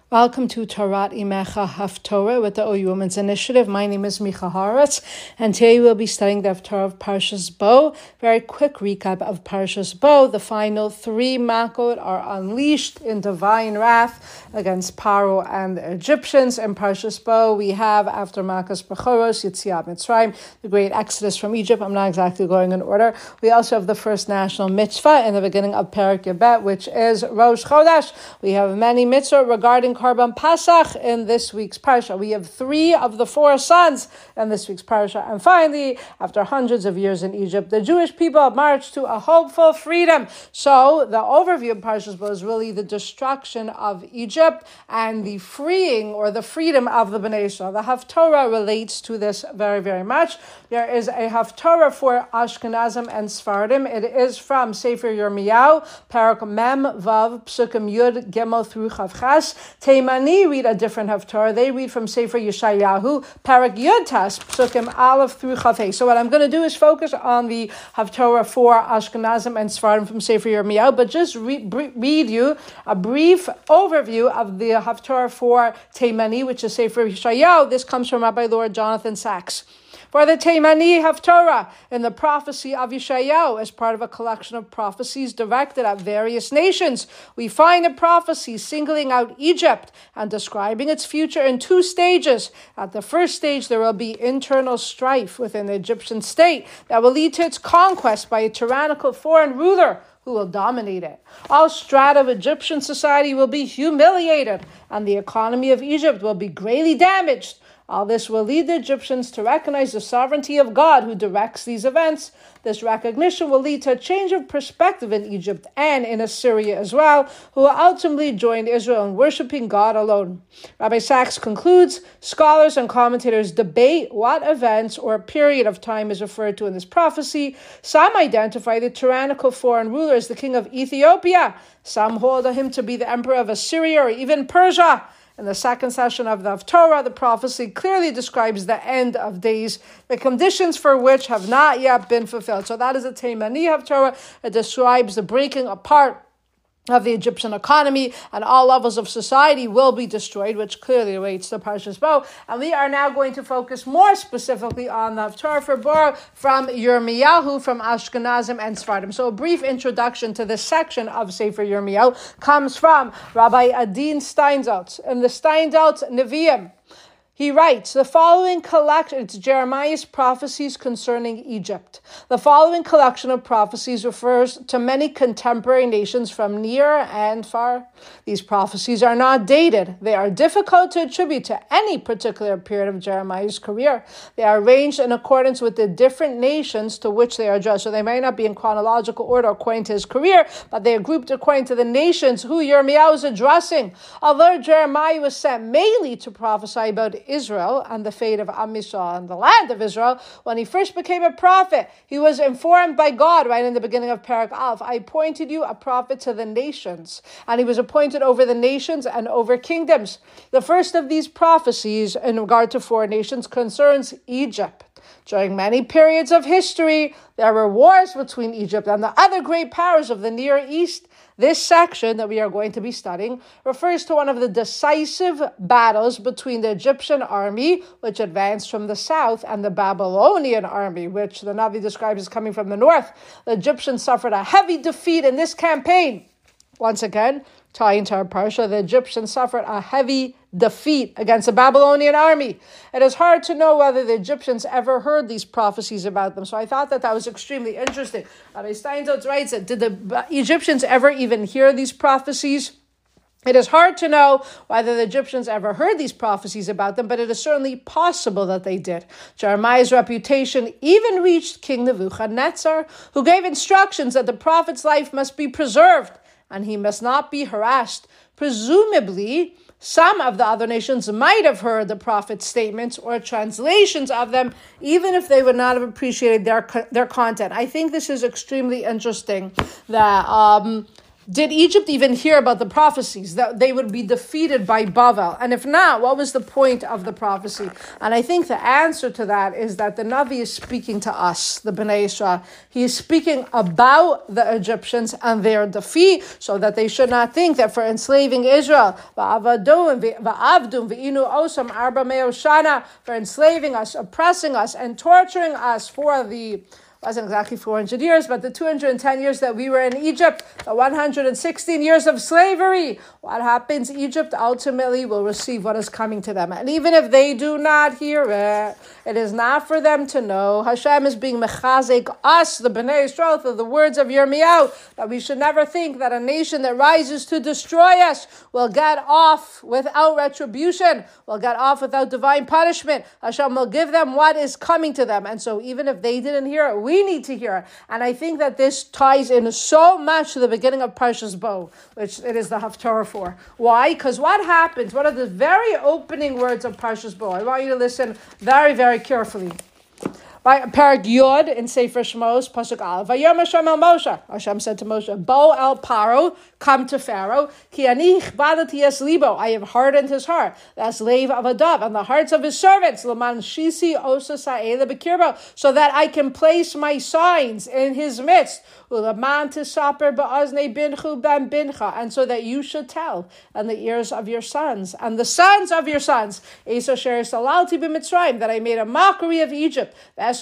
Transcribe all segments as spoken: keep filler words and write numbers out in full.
Welcome to Torat Imecha Haftorah with the O U Women's Initiative. My name is Micha Horetz, and today we'll be studying the Haftorah of Parshas Bo. Very quick recap of Parshas Bo. The final three Makot are unleashed in divine wrath against Paro and the Egyptians. In Parshas Bo, we have, after Makas Bechoros, Yetziat Mitzrayim, the great exodus from Egypt. I'm not exactly going in order. We also have the first national mitzvah in the beginning of Perek Yebet, which is Rosh Chodesh. We have many mitzvah regarding Karban Pasach in this week's parsha. We have three of the four sons in this week's parsha. And finally, after hundreds of years in Egypt, the Jewish people marched to a hopeful freedom. So the overview of Parshas Bo is really the destruction of Egypt and the freeing or the freedom of the Bnei Yisrael. The Haftorah relates to this very, very much. There is a Haftorah for Ashkenazim and Sfardim. It is from Sefer Yirmiyahu, Parak Mem Vav Psukim Yud Gimel through Chav Ches. Teimani read a different Haftorah. They read from Sefer Yeshayahu, Parak Yud Tes, Psukim Aleph through Chav Hey. So what I'm going to do is focus on the Haftorah for Ashkenazim and Sfardim from Sefer Yirmiyahu, but just re- bre- read you a brief overview of the Haftorah for Teimani, which is Sefer Yeshayahu. This comes from Rabbi Lord Jonathan Sachs. For the Teimani Haftorah in the prophecy of Yeshayahu, as part of a collection of prophecies directed at various nations, we find a prophecy singling out Egypt and describing its future in two stages. At the first stage, there will be internal strife within the Egyptian state that will lead to its conquest by a tyrannical foreign ruler who will dominate it. All strata of Egyptian society will be humiliated, and the economy of Egypt will be greatly damaged. All this will lead the Egyptians to recognize the sovereignty of God who directs these events. This recognition will lead to a change of perspective in Egypt and in Assyria as well, who will ultimately join Israel in worshiping God alone. Rabbi Sachs concludes, scholars and commentators debate what events or period of time is referred to in this prophecy. Some identify the tyrannical foreign ruler as the king of Ethiopia. Some hold him to be the emperor of Assyria or even Persia. In the second session of the Haftorah, the prophecy clearly describes the end of days, the conditions for which have not yet been fulfilled. So that is a Teimani Haftorah. It describes the breaking apart of the Egyptian economy, and all levels of society will be destroyed, which clearly relates to Parshas Bo. And we are now going to focus more specifically on the Haftorah for Bo from Yirmiyahu, from Ashkenazim and Sfardim. So a brief introduction to this section of Sefer Yirmiyahu comes from Rabbi Adin Steinsaltz in the Steinsaltz Nevi'im. He writes, the following collection, it's Jeremiah's prophecies concerning Egypt. The following collection of prophecies refers to many contemporary nations from near and far. These prophecies are not dated. They are difficult to attribute to any particular period of Jeremiah's career. They are arranged in accordance with the different nations to which they are addressed. So they may not be in chronological order according to his career, but they are grouped according to the nations who Yirmiyahu is addressing. Although Jeremiah was sent mainly to prophesy about Israel and the fate of Am Yisrael and the land of Israel, when he first became a prophet, he was informed by God right in the beginning of Perek Aleph, I appointed you a prophet to the nations. And he was appointed over the nations and over kingdoms. The first of these prophecies in regard to foreign nations concerns Egypt. During many periods of history, there were wars between Egypt and the other great powers of the Near East. This section that we are going to be studying refers to one of the decisive battles between the Egyptian army, which advanced from the south, and the Babylonian army, which the Navi describes as coming from the north. The Egyptians suffered a heavy defeat in this campaign. Once again, tying to our parsha, the Egyptians suffered a heavy defeat against the Babylonian army. It is hard to know whether the Egyptians ever heard these prophecies about them. So I thought that that was extremely interesting. Rabbi Steinsaltz writes that, did the Egyptians ever even hear these prophecies? It is hard to know whether the Egyptians ever heard these prophecies about them, but it is certainly possible that they did. Jeremiah's reputation even reached King Nebuchadnezzar, who gave instructions that the prophet's life must be preserved and he must not be harassed. Presumably, some of the other nations might have heard the prophet's statements or translations of them, even if they would not have appreciated their their content. I think this is extremely interesting that um, Did Egypt even hear about the prophecies that they would be defeated by Bavel? And if not, what was the point of the prophecy? And I think the answer to that is that the Navi is speaking to us, the Bnei Israel. He is speaking about the Egyptians and their defeat, so that they should not think that for enslaving Israel, for enslaving us, oppressing us, and torturing us for the wasn't exactly four hundred years, but the two hundred ten years that we were in Egypt, the one hundred sixteen years of slavery. What happens? Egypt ultimately will receive what is coming to them. And even if they do not hear it, it is not for them to know. Hashem is being mechazek us, the Bnei Israel, through the words of Yirmiyahu, that we should never think that a nation that rises to destroy us will get off without retribution, will get off without divine punishment. Hashem will give them what is coming to them. And so even if they didn't hear it, we need to hear it. And I think that this ties in so much to the beginning of Parshas Bo, which it is the Haftarah for. Why? Because what happens, what are the very opening words of Parshas Bo? I want you to listen very, very carefully. Right, Parak Yod in Sefer Shmos, Pasuk Aleph. Vayom Hashem el Moshe. Hashem said to Moshe, Bo el Paro, come to Pharaoh. Ki ani chbadati es libo. I have hardened his heart. That's slave of a dove, and the hearts of his servants. L'man shisi osa sa'ela bekirbo. So that I can place my signs in his midst. U'laman tisaper ba'aznei binchu ben bincha. And so that you should tell in the ears of your sons and the sons of your sons. Esa sher salalti b'mitzrayim. That I made a mockery of Egypt. That's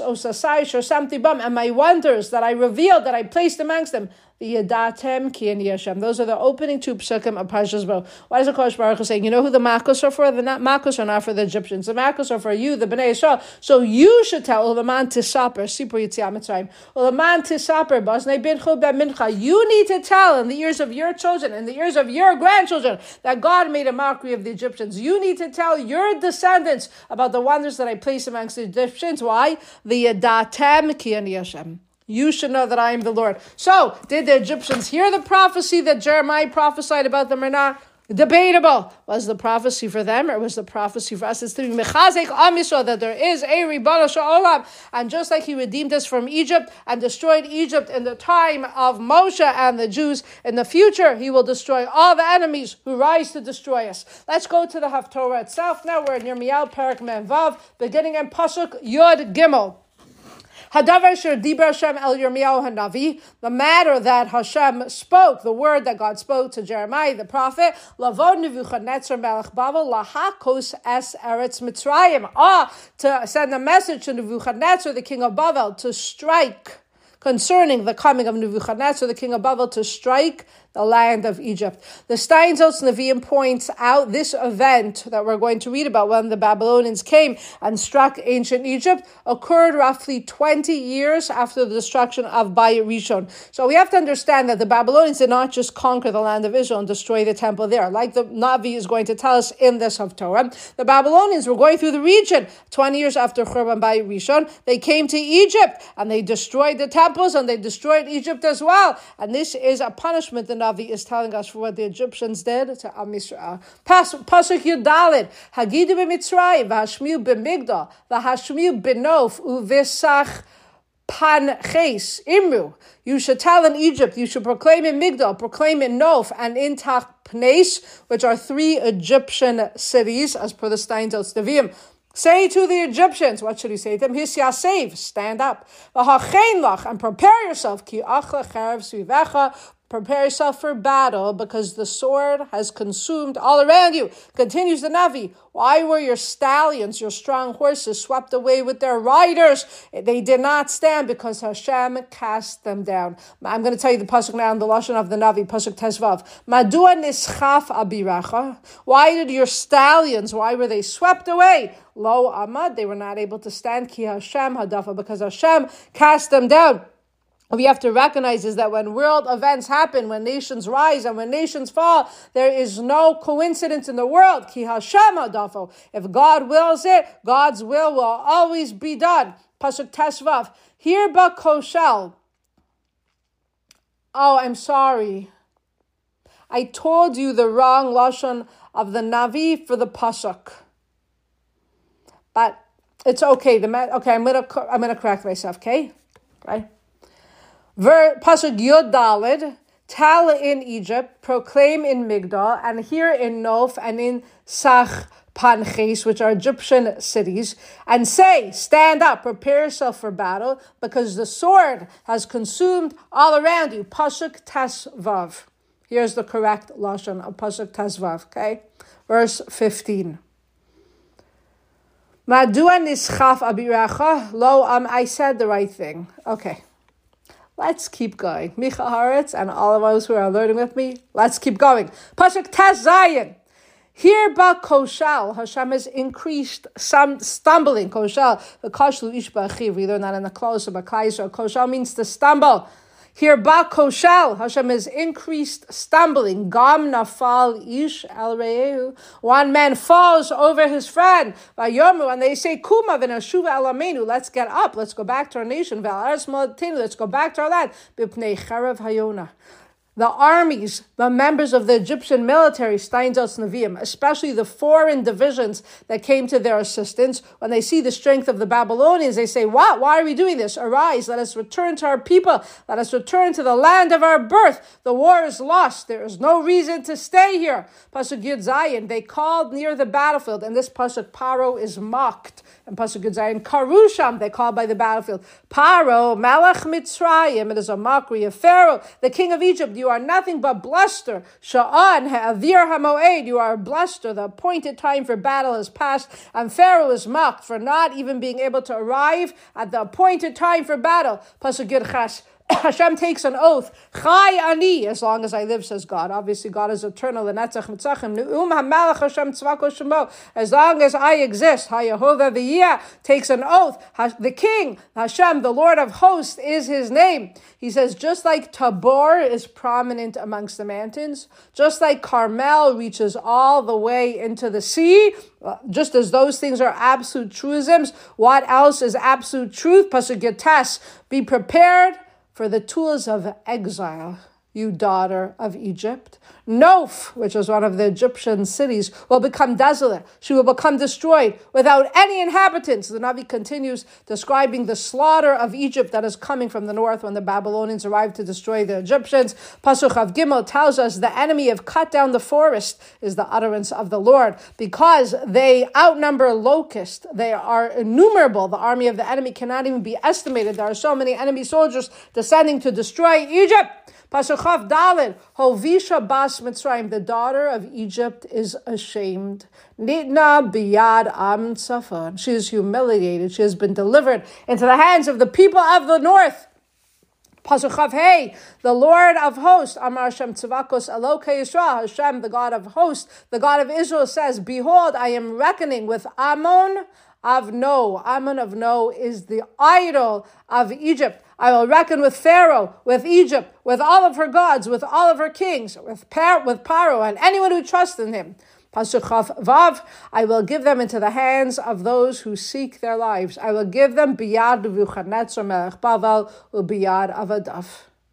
and my wonders that I revealed, that I placed amongst them. The Yadatem Ki Ani Hashem. Those are the opening two psukim of Parshas Bo. Why is the Kodesh Baruch Hu saying, you know who the Makos are for? The Makos are not for the Egyptians. The Makos are for you, the Bnei Yisrael. So you should tell Ulaman Tisaper, Sipur Yitziat Mitzrayim. Ulaman Tisaper, Basnei Binchu Ben Mincha. You need to tell in the ears of your children, in the ears of your grandchildren, that God made a mockery of the Egyptians. You need to tell your descendants about the wonders that I placed amongst the Egyptians. Why? The Yadatem Ki Ani Hashem. You should know that I am the Lord. So, did the Egyptians hear the prophecy that Jeremiah prophesied about them or not? Debatable. Was the prophecy for them or was the prophecy for us? It's to be mechazek am Yisrael, that there is a Ribbono Shel Olam. And just like he redeemed us from Egypt and destroyed Egypt in the time of Moshe and the Jews, in the future he will destroy all the enemies who rise to destroy us. Let's go to the Haftorah itself. Now we're in Yirmiyahu Perek Mem Vav, beginning in Pasuk Yod Gimel. Hadavar Sher Dibra Hashem El Yirmiyahu Hanavi, the matter that Hashem spoke, the word that God spoke to Jeremiah the prophet, Lavod Nebuchadnezzar Melech Bavel Lahakos Es Eretz Mitzrayim, ah, to send a message to Nebuchadnezzar, the king of Bavel, to strike, concerning the coming of Nebuchadnezzar, the king of Bavel, to strike the land of Egypt. The Steinsaltz Nevi'im points out this event that we're going to read about when the Babylonians came and struck ancient Egypt occurred roughly twenty years after the destruction of Bayit Rishon. So we have to understand that the Babylonians did not just conquer the land of Israel and destroy the temple there. Like the Navi is going to tell us in this Haftorah, the Babylonians were going through the region twenty years after Churban Bayit Rishon. They came to Egypt and they destroyed the temples and they destroyed Egypt as well. And this is a punishment the Navi is telling us for what the Egyptians did to Am Yisrael. Pasuk Yudalid, Hagidu b'Mitzrayim, v'Hashmiu b'Migdal, v'Hashmiu b'Nof, u'Visach Panches, Imru. You should tell in Egypt, you should proclaim in Migdal, proclaim in Nof, and in Tachpnes, which are three Egyptian cities, as per the Steinsaltz Nevi'im. Say to the Egyptians, what should he say to them? Hisyasev, stand up. V'hachein lach, and prepare yourself. Ki achla charev svivecha, prepare yourself for battle, because the sword has consumed all around you. Continues the Navi. Why were your stallions, your strong horses, swept away with their riders? They did not stand because Hashem cast them down. I'm going to tell you the pasuk now in the lashon of the Navi, pasuk Tezvav. Madua nischaf abiracha. Why did your stallions, why were they swept away? Lo amad, they were not able to stand. Ki Hashem hadafa, because Hashem cast them down. What we have to recognize is that when world events happen, when nations rise and when nations fall, there is no coincidence in the world. Ki Hashem hadafo. If God wills it, God's will will always be done. Pasuk Teshvav. Here ba koshel. Oh, I'm sorry. I told you the wrong lashon of the Navi for the pasuk. But it's okay. The okay, I'm gonna I'm gonna correct myself. Okay, right. Ver, Pasuk Yod Daled, tell in Egypt, proclaim in Migdal, and here in Noph and in Sach Panches, which are Egyptian cities, and say, stand up, prepare yourself for battle, because the sword has consumed all around you. Pasuk Tesvav. Here's the correct lashon of Pasuk Tesvav, okay? Verse fifteen. Madua nischaf abiracha, lo, um, I said the right thing. Okay. Let's keep going. Micha Haaretz and all of us who are learning with me, let's keep going. Pasuk Tes Zayin. Here ba koshal, Hashem has increased some stumbling. Koshal, the kashlu ish ba'achiv. We learn that in the close of Bakaisa. Koshal means to stumble. Here ba koshal, Hashem has increased stumbling. Gam nafal ish al re'ehu. One man falls over his friend. Vayomu, and they say, Kuma v'nashuva el amenu. Let's get up. Let's go back to our nation. V'aretz molatenu. Let's go back to our land. B'pnei charav hayona. The armies, the members of the Egyptian military, Steinsaltz Nevi'im, especially the foreign divisions that came to their assistance, when they see the strength of the Babylonians, they say, what? Why are we doing this? Arise, let us return to our people. Let us return to the land of our birth. The war is lost. There is no reason to stay here. Pasuk Yud Zayin, they called near the battlefield, and this Pasuk Paro is mocked. And Pasuk Yud Zayin, Karusham, they called by the battlefield. Paro, Melech Mitzrayim, it is a mockery of Pharaoh, the king of Egypt. You are nothing but bluster. Sha'an ha'avir ha'moed. You are a bluster. The appointed time for battle has passed, and Pharaoh is mocked for not even being able to arrive at the appointed time for battle. Pasuk Yud Ches. Hashem takes an oath. Chai ani, as long as I live, says God. Obviously, God is eternal. As long as I exist, HaYehovah V'yiyah takes an oath. The King, Hashem, the Lord of hosts, is his name. He says, just like Tabor is prominent amongst the mountains, just like Carmel reaches all the way into the sea, just as those things are absolute truisms, what else is absolute truth? Pasuk Yates, be prepared for the tools of exile, you daughter of Egypt. Noph, which was one of the Egyptian cities, will become desolate. She will become destroyed without any inhabitants. The Navi continues describing the slaughter of Egypt that is coming from the north when the Babylonians arrive to destroy the Egyptians. Pasuk of Gimel tells us the enemy have cut down the forest is the utterance of the Lord. Because they outnumber locusts, they are innumerable. The army of the enemy cannot even be estimated. There are so many enemy soldiers descending to destroy Egypt. Pasuk Chav Daled, Hovisha Bas Mitzrayim, the daughter of Egypt is ashamed. Nitna biyad am tzafon. She is humiliated. She has been delivered into the hands of the people of the north. Pasuk Chav Hey, the Lord of hosts, Amar Hashem Tzavakos Elokei Yisrael, Hashem, the God of hosts, the God of Israel says, behold, I am reckoning with Ammon of No. Ammon of No is the idol of Egypt. I will reckon with Pharaoh, with Egypt, with all of her gods, with all of her kings, with Par- with Paro, and anyone who trusts in him. Pasuk Chav Vav, I will give them into the hands of those who seek their lives. I will give them biyad Nebuchadnezzar melech Bavel ubiyad Avadav.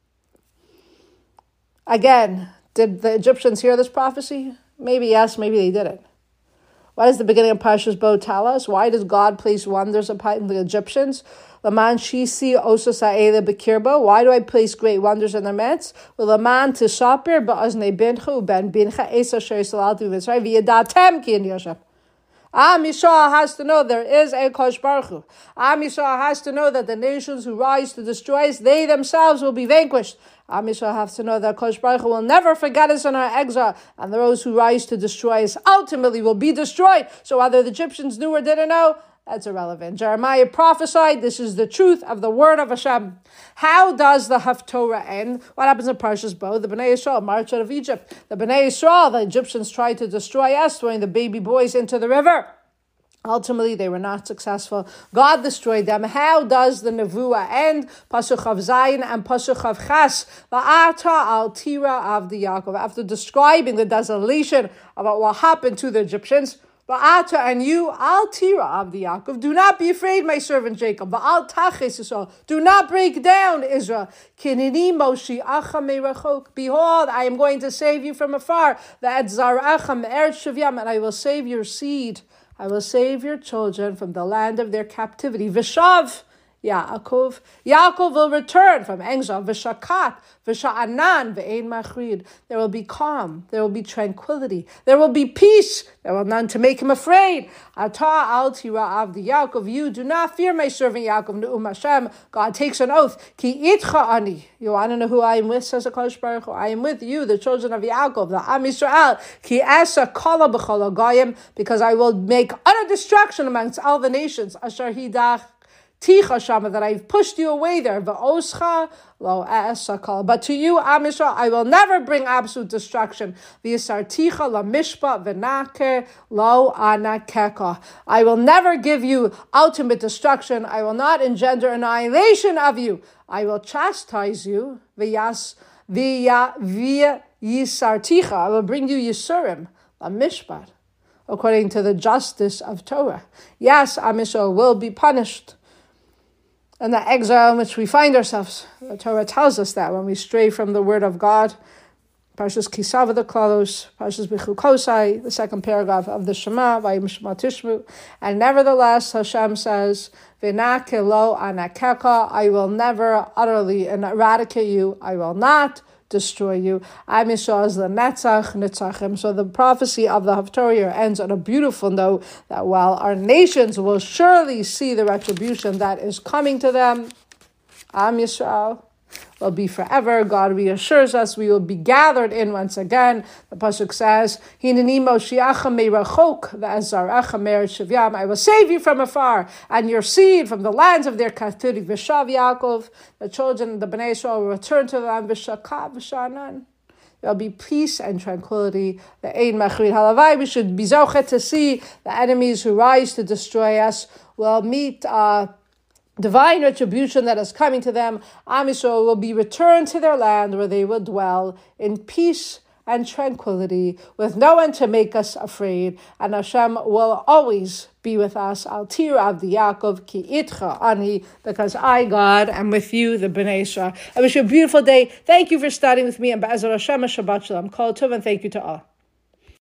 Again, did the Egyptians hear this prophecy? Maybe yes, maybe they didn't. What does the beginning of Parshas Bo tell us? Why does God place wonders upon the Egyptians? Laman shisi ososa'ele bekirbo. Why do I place great wonders in their midst? Well, Laman tishaper ba'azne binchu ben bincha esa she'isalaltu v'tzray v'yadatem ki in Yosef. Am Yisrael has to know there is a Kosh Baruch Hu. Am Yisrael has to know that the nations who rise to destroy us, they themselves will be vanquished. Am Yisrael has to know that Kosh Baruch Hu will never forget us in our exile, and those who rise to destroy us ultimately will be destroyed. So whether the Egyptians knew or didn't know, that's irrelevant. Jeremiah prophesied, this is the truth of the word of Hashem. How does the Haftorah end? What happens in Parshas Bo? The Bnei Yisrael march out of Egypt. The Bnei Yisrael, the Egyptians tried to destroy us, throwing the baby boys into the river. Ultimately, they were not successful. God destroyed them. How does the Nevuah end? Pasuk of Zayin and Pasuk of Ches. Va'ata al tira of the Yaakov. After describing the desolation about what happened to the Egyptians, Va'ata and you, al tira of the Yaakov. Do not be afraid, my servant Jacob. Va'al taches Yisrael. Do not break down, Israel. Kinini moshi acha merachok. Behold, I am going to save you from afar. Va'at zarachem eretz shavyam, and I will save your seed. I will save your children from the land of their captivity. Vishav Yaakov. Yaakov will return from Engza, Vishakat, Visha'anan, Ve'ein Machrid. There will be calm. There will be tranquility. There will be peace. There will none to make him afraid. Ata al tira'av the Yaakov. You do not fear my servant Yaakov. Ne'um Hashem. God takes an oath. Ki itcha ani. You want to know who I am with, says the Kadosh Baruch Hu? I am with you, the children of Yaakov, the Am Yisrael. Ki esa kala b'chol hagayim. Because I will make utter destruction amongst all the nations. Asher hidach. Ticha Shama, that I've pushed you away there. V'oscha lo esakal. But to you, Am Yisrael, I will never bring absolute destruction. V'yisar ticha la mishpa v'naker lo anakeka. I will never give you ultimate destruction. I will not engender annihilation of you. I will chastise you. V'yas v'ya v'yisar ticha. I will bring you yisurim la mishpat, according to the justice of Torah. Yes, Am Yisrael will be punished. And the exile in which we find ourselves. The Torah tells us that when we stray from the word of God. Parshas Kisava the Klalos, Parshas Bechukosai, the second paragraph of the Shema, Vayim Shema Tishmu. And nevertheless, Hashem says, V'nake lo anakeka, I will never utterly eradicate you. I will not destroy you. Am Yisrael is the Netzach Nitzachim. So the prophecy of the Haftorah ends on a beautiful note that while our nations will surely see the retribution that is coming to them, Am Yisrael will be forever. God reassures us we will be gathered in once again. The pasuk says, "Hineni Moshiach meirachok ve'azarecha me'eretz Shavyam." I will save you from afar and your seed from the lands of their captivity. V'shav Yaakov, the children of the Bnei Yisrael will return to the land. V'shakav v'shanan. There will be peace and tranquility. The Ein Machrid Halavai. We should be zochet to see the enemies who rise to destroy us will meet Uh, divine retribution that is coming to them. Am Yisrael will be returned to their land where they will dwell in peace and tranquility with no one to make us afraid. And Hashem will always be with us. Al tirav the Yaakov ki itcha ani, because I, God, am with you, the Bnei Yisrael. I wish you a beautiful day. Thank you for studying with me. And Be'ezrat Hashem, Shabbat Shalom. Kol Tov, and thank you to all.